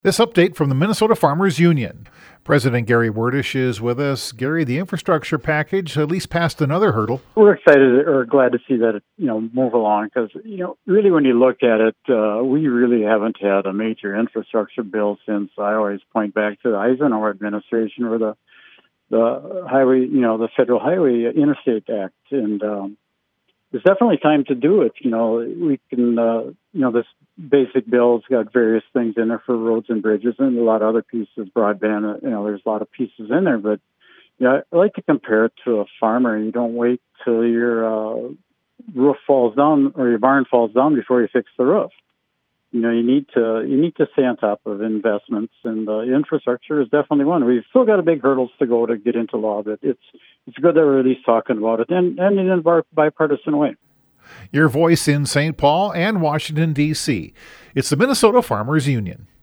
This update from the Minnesota Farmers Union. President Gary Werdish is with us. Gary, the infrastructure package at least passed another hurdle. We're excited or glad to see that it, move along because, really when you look at it, we really haven't had a major infrastructure bill since I always point back to the Eisenhower administration or the highway, the Federal Highway Interstate Act. And it's definitely time to do it. We can, this basic bill's got various things in there for roads and bridges and a lot of other pieces, broadband, there's a lot of pieces in there. But, I like to compare it to a farmer. You don't wait till your roof falls down or your barn falls down before you fix the roof. You need to stay on top of investments, and infrastructure is definitely one. We've still got a big hurdles to go to get into law, but it's good that we're at least talking about it and in a bipartisan way. Your voice in St. Paul and Washington, D.C. It's the Minnesota Farmers Union.